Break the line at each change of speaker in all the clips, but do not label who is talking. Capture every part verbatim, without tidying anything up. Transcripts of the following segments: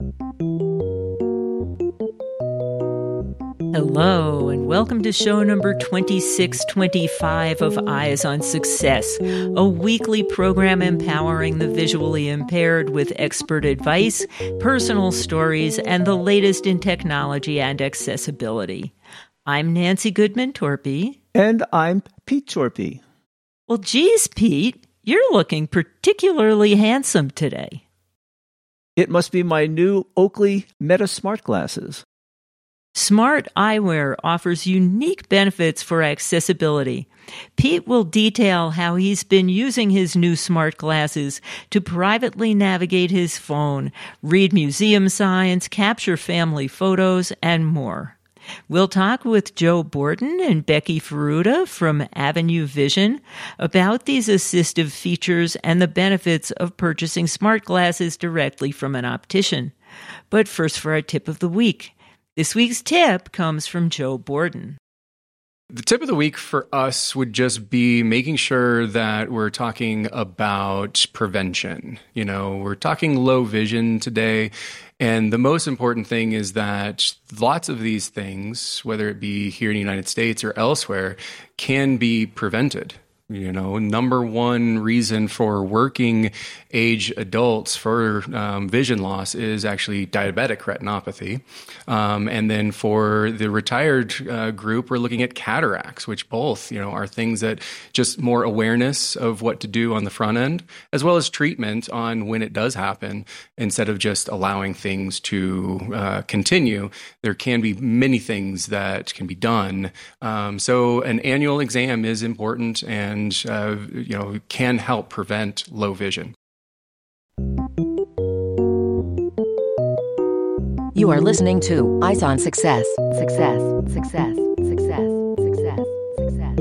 Hello, and welcome to show number twenty-six twenty-five of Eyes on Success, a weekly program empowering the visually impaired with expert advice, personal stories, and the latest in technology and accessibility. I'm Nancy Goodman-Torpy.
And I'm Pete Torpy.
Well, geez, Pete, you're looking particularly handsome today.
It must be my new Oakley Meta Smart Glasses.
Smart eyewear offers unique benefits for accessibility. Pete will detail how he's been using his new smart glasses to privately navigate his phone, read museum signs, capture family photos, and more. We'll talk with Joe Borden and Becky Ferruta from Avenue Vision about these assistive features and the benefits of purchasing smart glasses directly from an optician. But first for our tip of the week. This week's tip comes from Joe Borden.
The tip of the week for us would just be making sure that we're talking about prevention. You know, we're talking low vision today, and the most important thing is that lots of these things, whether it be here in the United States or elsewhere, can be prevented. You know, number one reason for working age adults for um, vision loss is actually diabetic retinopathy. Um, and then for the retired uh, group, we're looking at cataracts, which both, you know, are things that just more awareness of what to do on the front end, as well as treatment on when it does happen, instead of just allowing things to uh, continue. There can be many things that can be done. Um, so an annual exam is important and and uh, you know, can help prevent low vision.
You are listening to Eyes on Success. Success, success, success, success, success.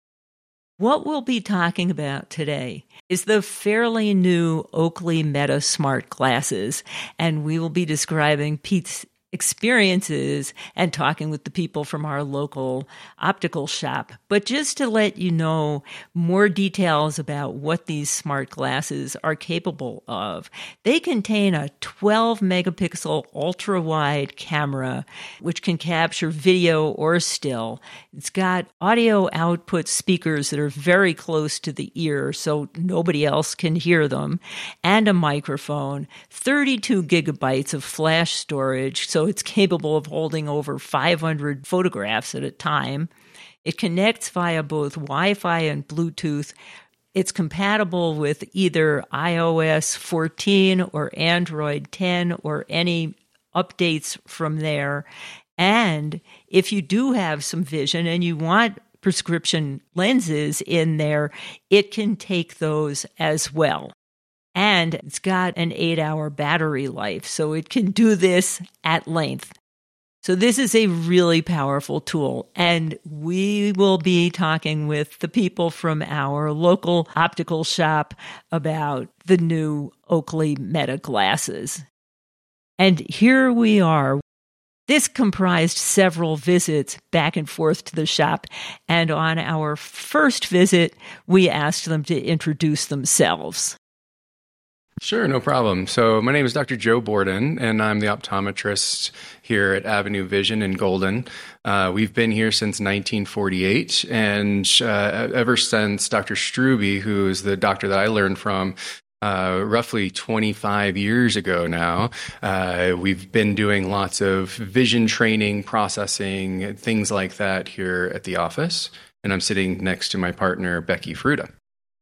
What we'll be talking about today is the fairly new Oakley Meta Smart Glasses, and we will be describing Pete's experiences and talking with the people from our local optical shop. But just to let you know more details about what these smart glasses are capable of, they contain a twelve megapixel ultra-wide camera, which can capture video or still. It's got audio output speakers that are very close to the ear, so nobody else can hear them, and a microphone, thirty-two gigabytes of flash storage, so it's capable of holding over five hundred photographs at a time. It connects via both Wi-Fi and Bluetooth. It's compatible with either i O S fourteen or Android ten or any updates from there. And if you do have some vision and you want prescription lenses in there, it can take those as well. And it's got an eight-hour battery life, so it can do this at length. So this is a really powerful tool, and we will be talking with the people from our local optical shop about the new Oakley Meta glasses. And here we are. This comprised several visits back and forth to the shop, and on our first visit, we asked them to introduce themselves.
Sure, no problem. So my name is Doctor Joe Borden, and I'm the optometrist here at Avenue Vision in Golden. Uh, we've been here since nineteen forty-eight, and uh, ever since Doctor Struby, who is the doctor that I learned from uh, roughly twenty-five years ago now, uh, we've been doing lots of vision training, processing, things like that here at the office. And I'm sitting next to my partner, Becky Ferruta.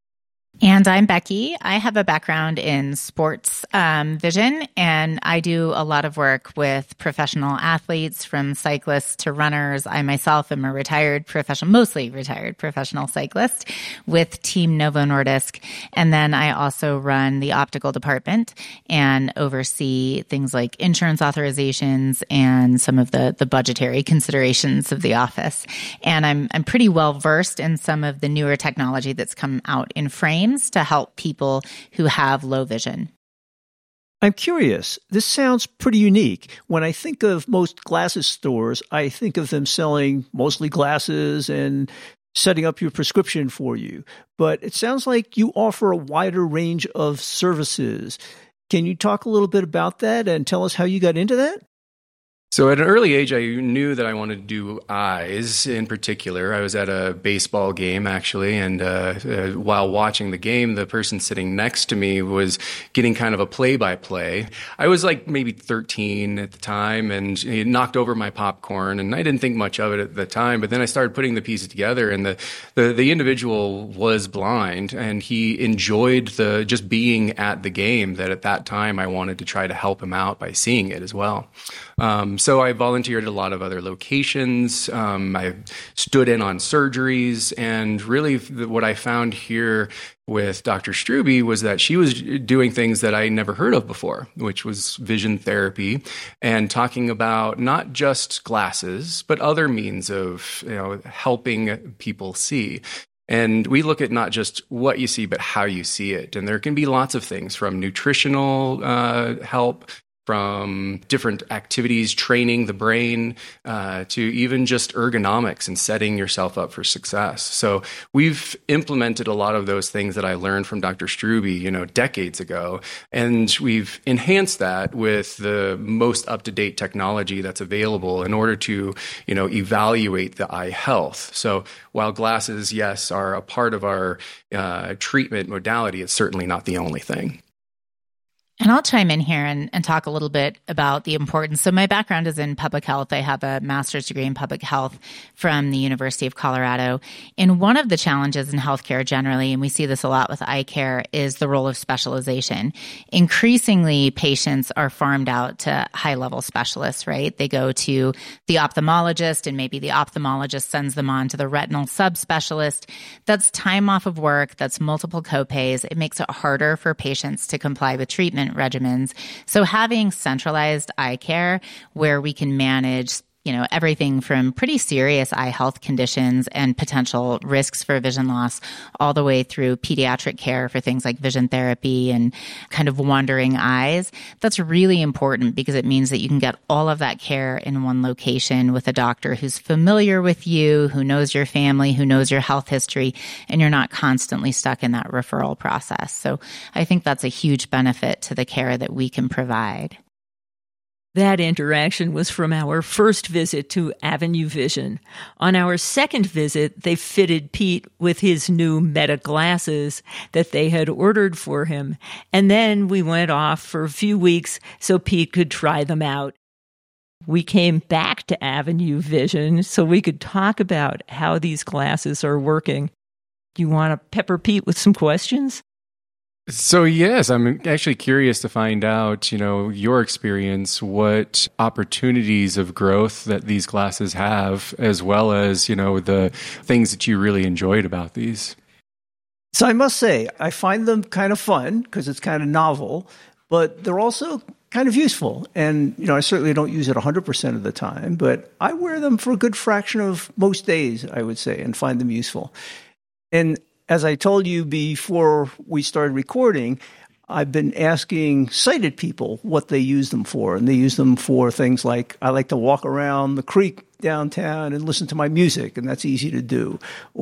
And I'm Becky. I have a background in sports um, vision, and I do a lot of work with professional athletes, from cyclists to runners. I myself am a retired professional, mostly retired professional cyclist with Team Novo Nordisk. And then I also run the optical department and oversee things like insurance authorizations and some of the, the budgetary considerations of the office. And I'm, I'm pretty well versed in some of the newer technology that's come out in frame to help people who have low vision.
I'm curious. This sounds pretty unique. When I think of most glasses stores, I think of them selling mostly glasses and setting up your prescription for you. But it sounds like you offer a wider range of services. Can you talk a little bit about that and tell us how you got into that?
So at an early age, I knew that I wanted to do eyes in particular. I was at a baseball game, actually, and uh, uh, while watching the game, the person sitting next to me was getting kind of a play-by-play. I was like maybe thirteen at the time, and he knocked over my popcorn, and I didn't think much of it at the time, but then I started putting the pieces together, and the, the, the individual was blind, and he enjoyed the just being at the game, that at that time I wanted to try to help him out by seeing it as well. Um, so I volunteered at a lot of other locations. Um, I stood in on surgeries, and really what I found here with Doctor Strube was that she was doing things that I never heard of before, which was vision therapy, and talking about not just glasses, but other means of, you know, helping people see. And we look at not just what you see, but how you see it. And there can be lots of things, from nutritional uh, help, from different activities, training the brain, uh, to even just ergonomics and setting yourself up for success. So we've implemented a lot of those things that I learned from Doctor Strube, you know, decades ago, and we've enhanced that with the most up-to-date technology that's available in order to, you know, evaluate the eye health. So while glasses, yes, are a part of our uh, treatment modality, it's certainly not the only thing.
And I'll chime in here and, and talk a little bit about the importance. So my background is in public health. I have a master's degree in public health from the University of Colorado. And one of the challenges in healthcare generally, and we see this a lot with eye care, is the role of specialization. Increasingly, patients are farmed out to high-level specialists, right? They go to the ophthalmologist, and maybe the ophthalmologist sends them on to the retinal subspecialist. That's time off of work. That's multiple copays. It makes it harder for patients to comply with treatment regimens. So having centralized eye care where we can manage, you know, everything from pretty serious eye health conditions and potential risks for vision loss all the way through pediatric care for things like vision therapy and kind of wandering eyes. That's really important because it means that you can get all of that care in one location with a doctor who's familiar with you, who knows your family, who knows your health history, and you're not constantly stuck in that referral process. So I think that's a huge benefit to the care that we can provide.
That interaction was from our first visit to Avenue Vision. On our second visit, they fitted Pete with his new Meta glasses that they had ordered for him. And then we went off for a few weeks so Pete could try them out. We came back to Avenue Vision so we could talk about how these glasses are working. Do you want to pepper Pete with some questions?
So yes, I'm actually curious to find out, you know, your experience, what opportunities of growth that these glasses have, as well as, you know, the things that you really enjoyed about these.
So I must say, I find them kind of fun because it's kind of novel, but they're also kind of useful. And, you know, I certainly don't use it one hundred percent of the time, but I wear them for a good fraction of most days, I would say, and find them useful. And as I told you before we started recording, I've been asking sighted people what they use them for. And they use them for things like, I like to walk around the creek downtown and listen to my music, and that's easy to do.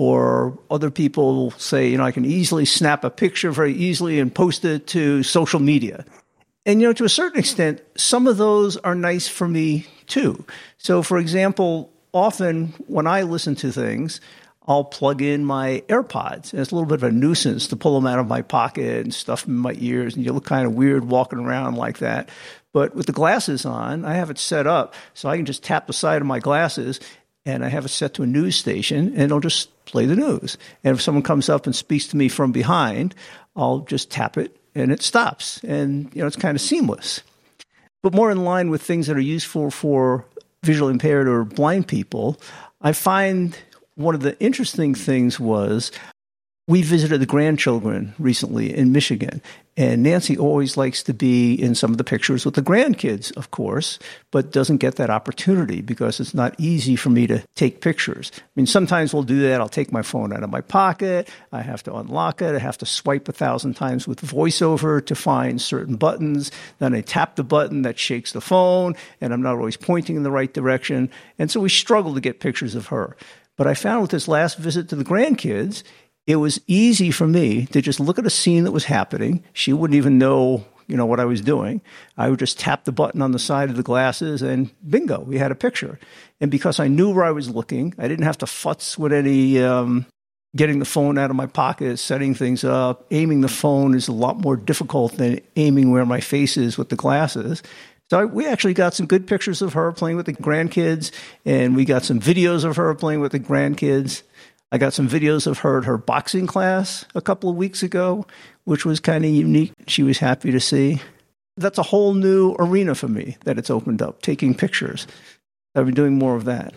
Or other people say, you know, I can easily snap a picture very easily and post it to social media. And, you know, to a certain extent, some of those are nice for me too. So, for example, often when I listen to things, I'll plug in my AirPods. And it's a little bit of a nuisance to pull them out of my pocket and stuff them in my ears, and you look kind of weird walking around like that. But with the glasses on, I have it set up so I can just tap the side of my glasses, and I have it set to a news station, and it'll just play the news. And if someone comes up and speaks to me from behind, I'll just tap it, and it stops. And, you know, it's kind of seamless. But more in line with things that are useful for visually impaired or blind people, I find one of the interesting things was we visited the grandchildren recently in Michigan, and Nancy always likes to be in some of the pictures with the grandkids, of course, but doesn't get that opportunity because it's not easy for me to take pictures. I mean, sometimes we'll do that. I'll take my phone out of my pocket. I have to unlock it. I have to swipe a thousand times with VoiceOver to find certain buttons. Then I tap the button that shakes the phone, and I'm not always pointing in the right direction. And so we struggle to get pictures of her. But I found with this last visit to the grandkids, it was easy for me to just look at a scene that was happening. She wouldn't even know you know, what I was doing. I would just tap the button on the side of the glasses and bingo, we had a picture. And because I knew where I was looking, I didn't have to futz with any um, getting the phone out of my pocket, setting things up. Aiming the phone is a lot more difficult than aiming where my face is with the glasses. So I, we actually got some good pictures of her playing with the grandkids, and we got some videos of her playing with the grandkids. I got some videos of her at her boxing class a couple of weeks ago, which was kind of unique. She was happy to see. That's a whole new arena for me that it's opened up, taking pictures. I've been doing more of that.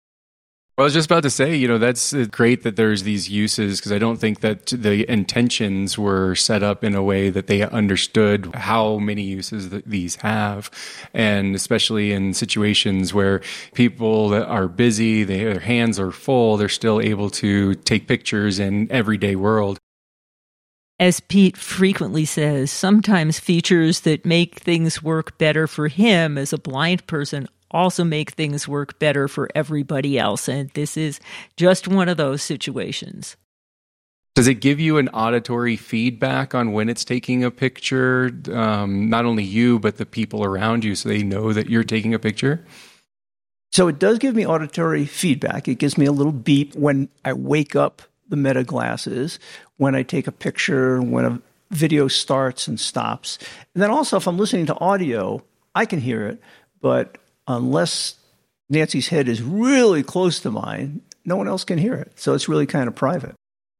I was just about to say, you know, that's great that there's these uses, because I don't think that the intentions were set up in a way that they understood how many uses that these have. And especially in situations where people that are busy, they, their hands are full, they're still able to take pictures in everyday world.
As Pete frequently says, sometimes features that make things work better for him as a blind person also make things work better for everybody else. And this is just one of those situations.
Does it give you an auditory feedback on when it's taking a picture? Um, not only you, but the people around you, so they know that you're taking a picture?
So it does give me auditory feedback. It gives me a little beep when I wake up the Meta glasses, when I take a picture, when a video starts and stops. And then also if I'm listening to audio, I can hear it, but unless Nancy's head is really close to mine, no one else can hear it. So it's really kind of private.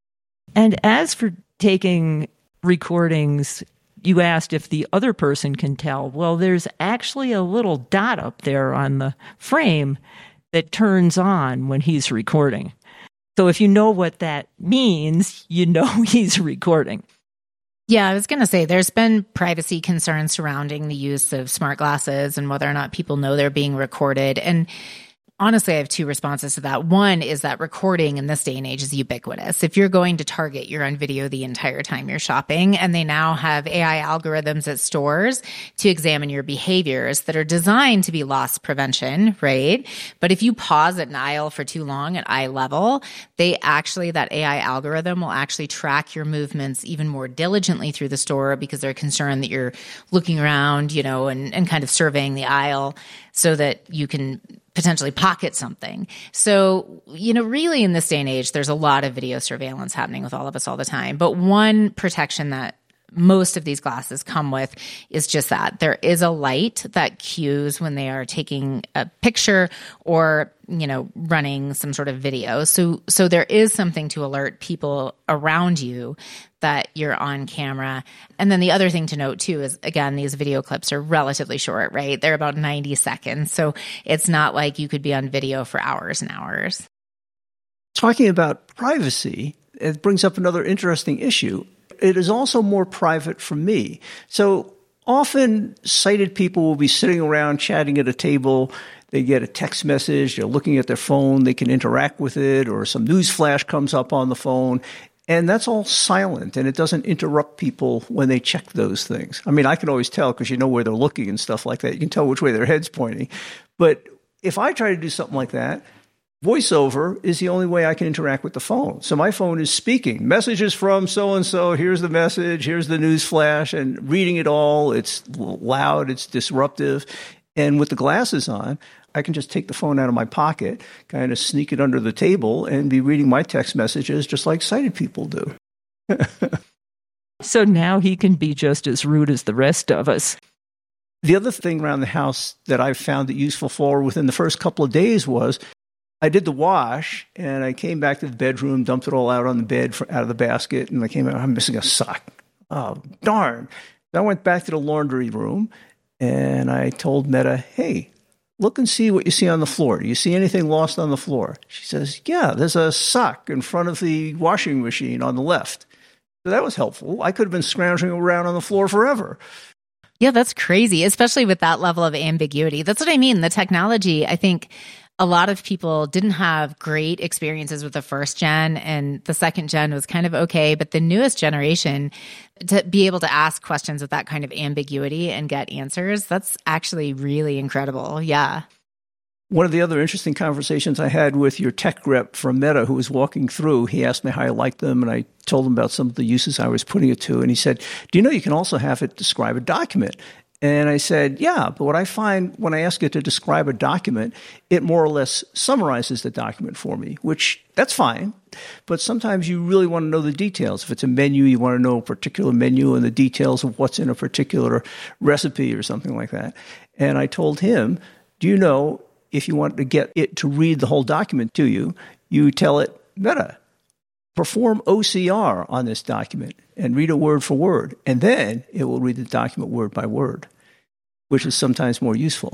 And as for taking recordings, you asked if the other person can tell. Well, there's actually a little dot up there on the frame that turns on when he's recording. So if you know what that means, you know he's recording.
Yeah, I was going to say there's been privacy concerns surrounding the use of smart glasses and whether or not people know they're being recorded. And honestly, I have two responses to that. One is that recording in this day and age is ubiquitous. If you're going to Target, you're on video the entire time you're shopping, and they now have A I algorithms at stores to examine your behaviors that are designed to be loss prevention, right? But if you pause at an aisle for too long at eye level, they actually, that A I algorithm will actually track your movements even more diligently through the store because they're concerned that you're looking around, you know, and, and kind of surveying the aisle so that you can potentially pocket something. So, you know, really in this day and age, there's a lot of video surveillance happening with all of us all the time. But one protection that most of these glasses come with is just that. There is a light that cues when they are taking a picture or, you know, running some sort of video. So, so there is something to alert people around you that you're on camera. And then the other thing to note too is, again, these video clips are relatively short, right? They're about ninety seconds. So it's not like you could be on video for hours and hours.
Talking about privacy, it brings up another interesting issue. It is also more private for me. So often sighted people will be sitting around chatting at a table. They get a text message, they're looking at their phone, they can interact with it, or some news flash comes up on the phone. And that's all silent, and it doesn't interrupt people when they check those things. I mean, I can always tell because you know where they're looking and stuff like that. You can tell which way their head's pointing. But if I try to do something like that, voiceover is the only way I can interact with the phone. So my phone is speaking. Messages from so-and-so, here's the message, here's the news flash, and reading it all. It's loud, it's disruptive. And with the glasses on, I can just take the phone out of my pocket, kind of sneak it under the table, and be reading my text messages just like sighted people do.
So now he can be just as rude as the rest of us.
The other thing around the house that I found it useful for within the first couple of days was I did the wash, and I came back to the bedroom, dumped it all out on the bed for, out of the basket, and I came out, I'm missing a sock. Oh, darn. So I went back to the laundry room, and I told Meta, hey, look and see what you see on the floor. Do you see anything lost on the floor? She says, yeah, there's a sock in front of the washing machine on the left. So that was helpful. I could have been scrounging around on the floor forever.
Yeah, that's crazy, especially with that level of ambiguity. That's what I mean. The technology, I think a lot of people didn't have great experiences with the first gen, and the second gen was kind of okay. But the newest generation, to be able to ask questions with that kind of ambiguity and get answers, that's actually really incredible. Yeah.
One of the other interesting conversations I had with your tech rep from Meta who was walking through, he asked me how I liked them, and I told him about some of the uses I was putting it to. And he said, do you know you can also have it describe a document? And I said, yeah, but what I find when I ask it to describe a document, it more or less summarizes the document for me, which that's fine. But sometimes you really want to know the details. If it's a menu, you want to know a particular menu and the details of what's in a particular recipe or something like that. And I told him, do you know, if you want to get it to read the whole document to you, you tell it, Meta, perform O C R on this document and read it word for word. And then it will read the document word by word, which is sometimes more useful.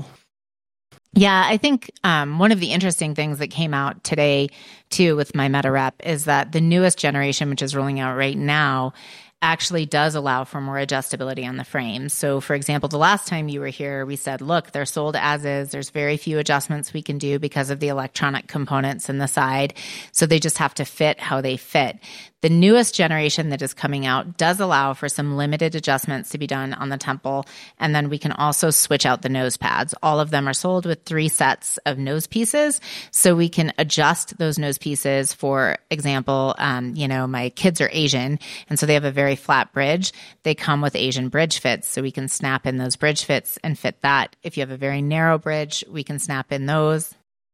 Yeah, I think um, one of the interesting things that came out today, too, with my Meta rep is that the newest generation, which is rolling out right now, actually does allow for more adjustability on the frames. So, for example, the last time you were here, we said, look, they're sold as is. There's very few adjustments we can do because of the electronic components in the side. So they just have to fit how they fit. The newest generation that is coming out does allow for some limited adjustments to be done on the temple. And then we can also switch out the nose pads. All of them are sold with three sets of nose pieces. So we can adjust those nose pieces. For example, um, you know, my kids are Asian, and so they have a very flat bridge. They come with Asian bridge fits. So we can snap in those bridge fits and fit that. If you have a very narrow bridge, we can snap in those.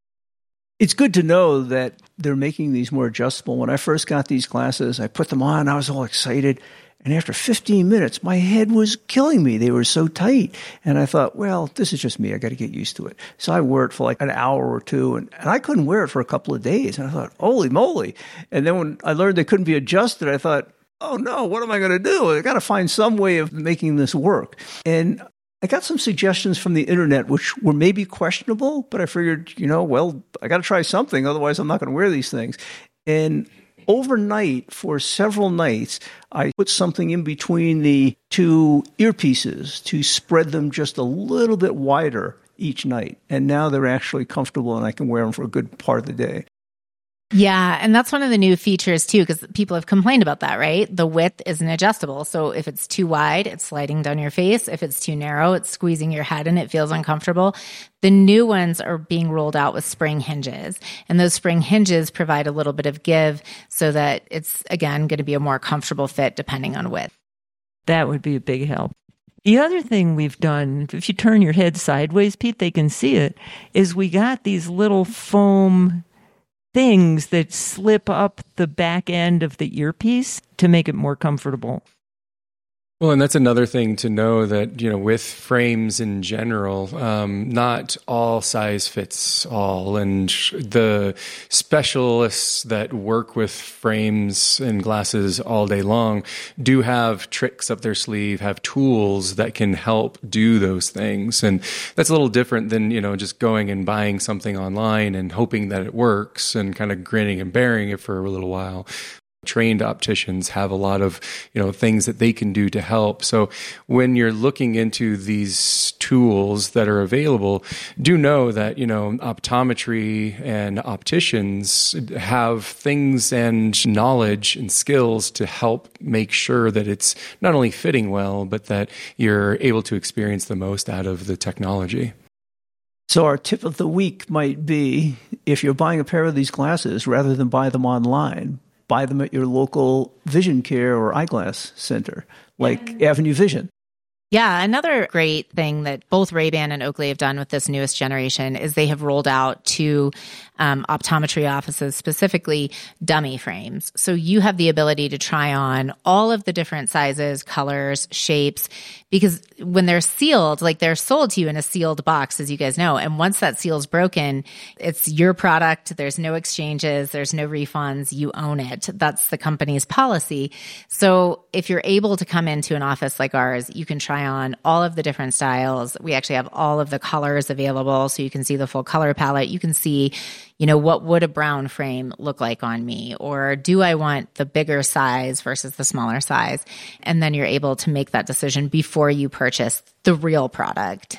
It's good to know that they're making these more adjustable. When I first got these glasses, I put them on, I was all excited. And after fifteen minutes, my head was killing me. They were so tight. And I thought, well, this is just me. I got to get used to it. So I wore it for like an hour or two, and, and I couldn't wear it for a couple of days. And I thought, holy moly. And then when I learned they couldn't be adjusted, I thought, oh no, what am I going to do? I got to find some way of making this work. And I got some suggestions from the internet, which were maybe questionable, but I figured, you know, well, I got to try something. Otherwise, I'm not going to wear these things. And overnight, for several nights, I put something in between the two earpieces to spread them just a little bit wider each night. And now they're actually comfortable, and I can wear them for a good part of the day.
Yeah, and that's one of the new features too, because people have complained about that, right? The width isn't adjustable. So if it's too wide, it's sliding down your face. If it's too narrow, it's squeezing your head and it feels uncomfortable. The new ones are being rolled out with spring hinges, and those spring hinges provide a little bit of give so that it's, again, going to be a more comfortable fit depending on width.
That would be a big help. The other thing we've done, if you turn your head sideways, Pete, they can see it, is we got these little foam things that slip up the back end of the earpiece to make it more comfortable.
Well, and that's another thing to know that, you know, with frames in general, um, not all size fits all. And the specialists that work with frames and glasses all day long do have tricks up their sleeve, have tools that can help do those things. And that's a little different than, you know, just going and buying something online and hoping that it works and kind of grinning and bearing it for a little while. Trained opticians have a lot of, you know, things that they can do to help. So when you're looking into these tools that are available, do know that, you know, optometry and opticians have things and knowledge and skills to help make sure that it's not only fitting well, but that you're able to experience the most out of the technology.
So our tip of the week might be, if you're buying a pair of these glasses, rather than buy them online, buy them at your local vision care or eyeglass center, like Avenue Vision.
Yeah, another great thing that both Ray-Ban and Oakley have done with this newest generation is they have rolled out to um, optometry offices, specifically dummy frames. So you have the ability to try on all of the different sizes, colors, shapes, because when they're sealed, like they're sold to you in a sealed box, as you guys know. And once that seal's broken, it's your product. There's no exchanges. There's no refunds. You own it. That's the company's policy. So if you're able to come into an office like ours, you can try on all of the different styles. We actually have all of the colors available, so you can see the full color palette. You can see, you know, what would a brown frame look like on me? Or do I want the bigger size versus the smaller size? And then you're able to make that decision before you purchase the real product.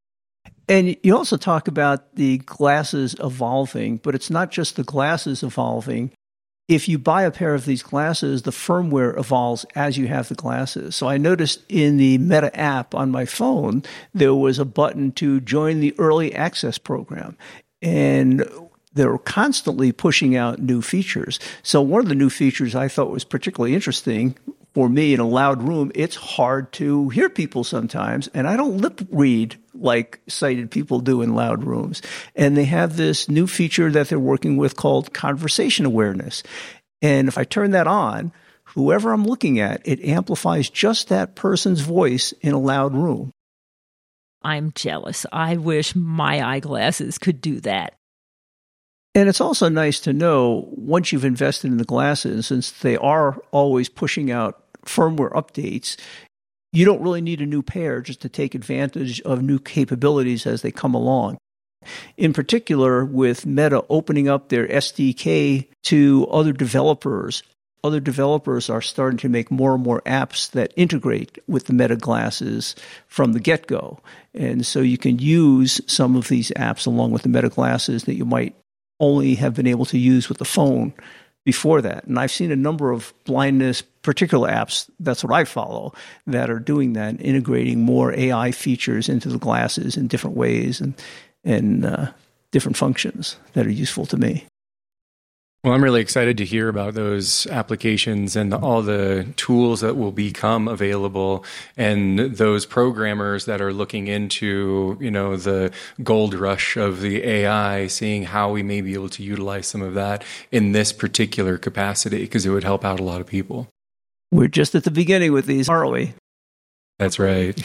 And you also talk about the glasses evolving, but it's not just the glasses evolving. If you buy a pair of these glasses, the firmware evolves as you have the glasses. So I noticed in the Meta app on my phone, there was a button to join the early access program. And they're constantly pushing out new features. So one of the new features I thought was particularly interesting for me in a loud room, it's hard to hear people sometimes, and I don't lip read like sighted people do in loud rooms. And they have this new feature that they're working with called conversation awareness. And if I turn that on, whoever I'm looking at, it amplifies just that person's voice in a loud room.
I'm jealous. I wish my eyeglasses could do that.
And it's also nice to know, once you've invested in the glasses, since they are always pushing out firmware updates, you don't really need a new pair just to take advantage of new capabilities as they come along. In particular, with Meta opening up their S D K to other developers, other developers are starting to make more and more apps that integrate with the Meta glasses from the get-go. And so you can use some of these apps along with the Meta glasses that you might only have been able to use with the phone before that. And I've seen a number of blindness particular apps, that's what I follow, that are doing that, integrating more A I features into the glasses in different ways and, and uh, different functions that are useful to me.
Well, I'm really excited to hear about those applications and all the tools that will become available, and those programmers that are looking into, you know, the gold rush of the A I, seeing how we may be able to utilize some of that in this particular capacity, because it would help out a lot of people.
We're just at the beginning with these, aren't we?
That's right.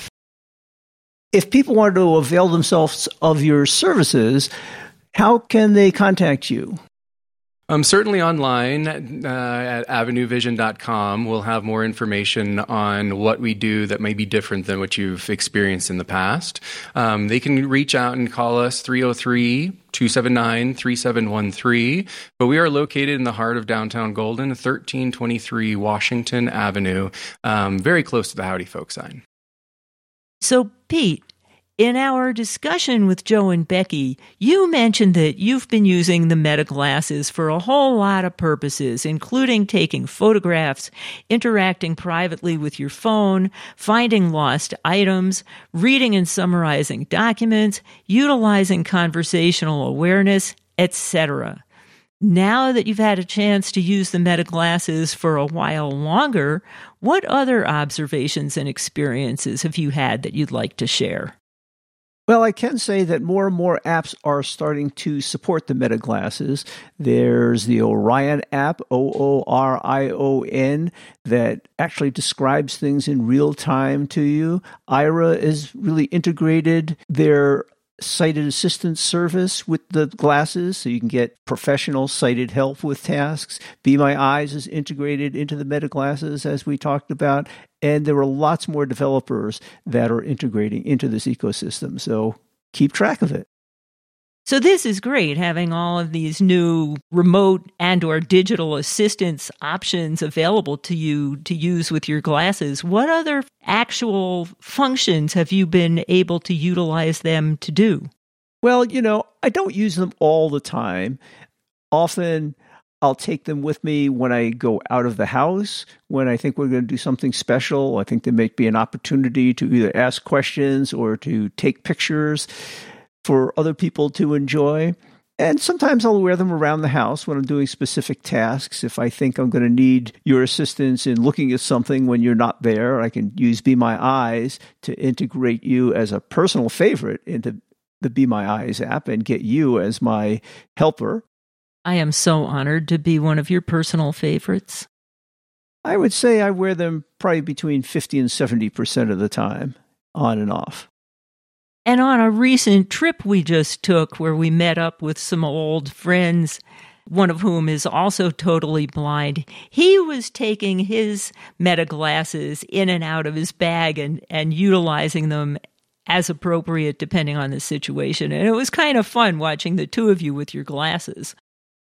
If people want to avail themselves of your services, how can they contact you?
Um, certainly online uh, at avenue vision dot com, we'll have more information on what we do that may be different than what you've experienced in the past. Um, they can reach out and call us three oh three, two seven nine, three seven one three. But we are located in the heart of downtown Golden, thirteen twenty-three Washington Avenue, um, very close to the Howdy Folk sign.
So, Pete, in our discussion with Joe and Becky, you mentioned that you've been using the Meta glasses for a whole lot of purposes, including taking photographs, interacting privately with your phone, finding lost items, reading and summarizing documents, utilizing conversational awareness, et cetera. Now that you've had a chance to use the Meta glasses for a while longer, what other observations and experiences have you had that you'd like to share?
Well, I can say that more and more apps are starting to support the Meta glasses. There's the Orion app, O O R I O N, that actually describes things in real time to you. Aira is really integrated their sighted assistance service with the glasses, so you can get professional sighted help with tasks. Be My Eyes is integrated into the Meta glasses, as we talked about. And there are lots more developers that are integrating into this ecosystem. So keep track of it.
So this is great, having all of these new remote and or digital assistance options available to you to use with your glasses. What other actual functions have you been able to utilize them to do?
Well, you know, I don't use them all the time. Often I'll take them with me when I go out of the house, when I think we're going to do something special. I think there may be an opportunity to either ask questions or to take pictures for other people to enjoy. And sometimes I'll wear them around the house when I'm doing specific tasks. If I think I'm going to need your assistance in looking at something when you're not there, I can use Be My Eyes to integrate you as a personal favorite into the Be My Eyes app and get you as my helper.
I am so honored to be one of your personal favorites.
I would say I wear them probably between fifty and seventy percent of the time, on and off.
And on a recent trip we just took where we met up with some old friends, one of whom is also totally blind, he was taking his Meta glasses in and out of his bag and, and utilizing them as appropriate depending on the situation. And it was kind of fun watching the two of you with your glasses.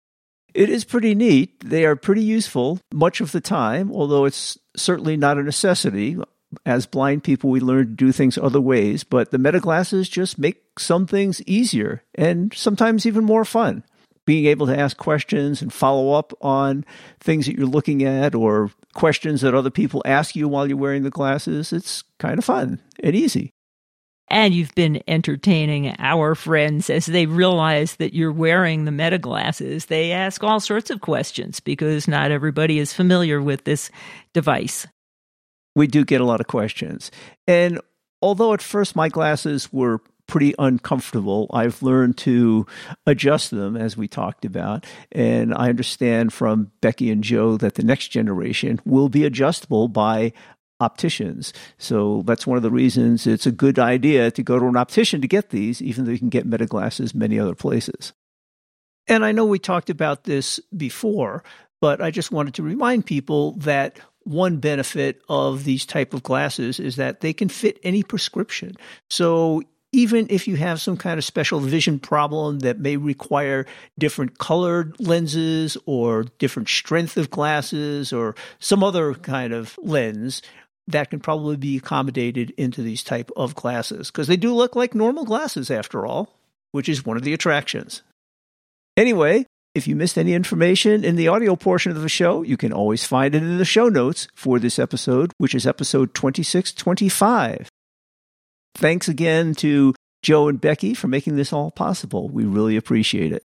It is pretty neat. They are pretty useful much of the time, although it's certainly not a necessity. As blind people, we learn to do things other ways, but the Meta glasses just make some things easier and sometimes even more fun. Being able to ask questions and follow up on things that you're looking at or questions that other people ask you while you're wearing the glasses, it's kind of fun and easy.
And you've been entertaining our friends as they realize that you're wearing the Meta glasses. They ask all sorts of questions because not everybody is familiar with this device.
We do get a lot of questions. And although at first my glasses were pretty uncomfortable, I've learned to adjust them, as we talked about. And I understand from Becky and Joe that the next generation will be adjustable by opticians. So that's one of the reasons it's a good idea to go to an optician to get these, even though you can get Meta glasses many other places. And I know we talked about this before, but I just wanted to remind people that one benefit of these type of glasses is that they can fit any prescription. So even if you have some kind of special vision problem that may require different colored lenses or different strength of glasses or some other kind of lens, that can probably be accommodated into these type of glasses because they do look like normal glasses after all, which is one of the attractions. Anyway, if you missed any information in the audio portion of the show, you can always find it in the show notes for this episode, which is episode twenty-six twenty-five. Thanks again to Joe and Becky for making this all possible. We really appreciate it.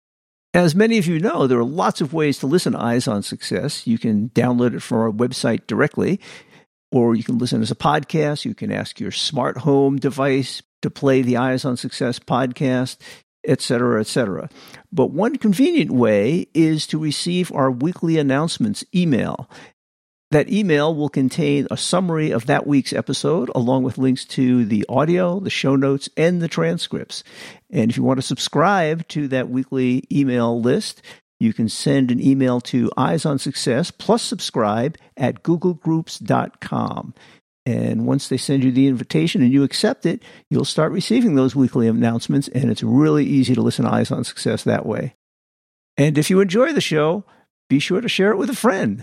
As many of you know, there are lots of ways to listen to Eyes on Success. You can download it from our website directly, or you can listen as a podcast. You can ask your smart home device to play the Eyes on Success podcast, et cetera, et cetera. But one convenient way is to receive our weekly announcements email. That email will contain a summary of that week's episode, along with links to the audio, the show notes, and the transcripts. And if you want to subscribe to that weekly email list, you can send an email to Eyes on Success plus subscribe at google groups dot com. And once they send you the invitation and you accept it, you'll start receiving those weekly announcements, and it's really easy to listen to Eyes on Success that way. And if you enjoy the show, be sure to share it with a friend.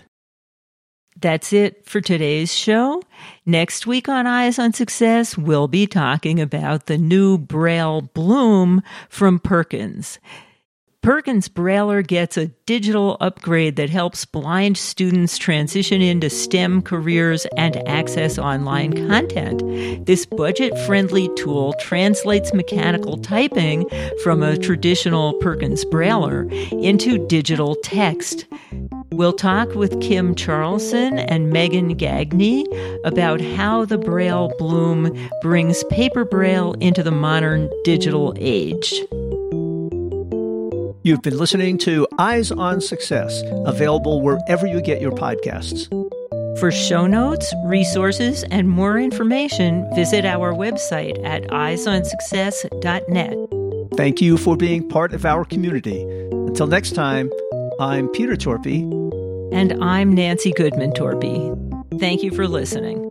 That's it for today's show. Next week on Eyes on Success, we'll be talking about the new Braille Bloom from Perkins. Perkins Brailler gets a digital upgrade that helps blind students transition into STEM careers and access online content. This budget-friendly tool translates mechanical typing from a traditional Perkins Brailler into digital text. We'll talk with Kim Charlson and Megan Gagne about how the Braille Bloom brings paper Braille into the modern digital age.
You've been listening to Eyes on Success, available wherever you get your podcasts.
For show notes, resources, and more information, visit our website at eyes on success dot net.
Thank you for being part of our community. Until next time, I'm Peter Torpy.
And I'm Nancy Goodman Torpy. Thank you for listening.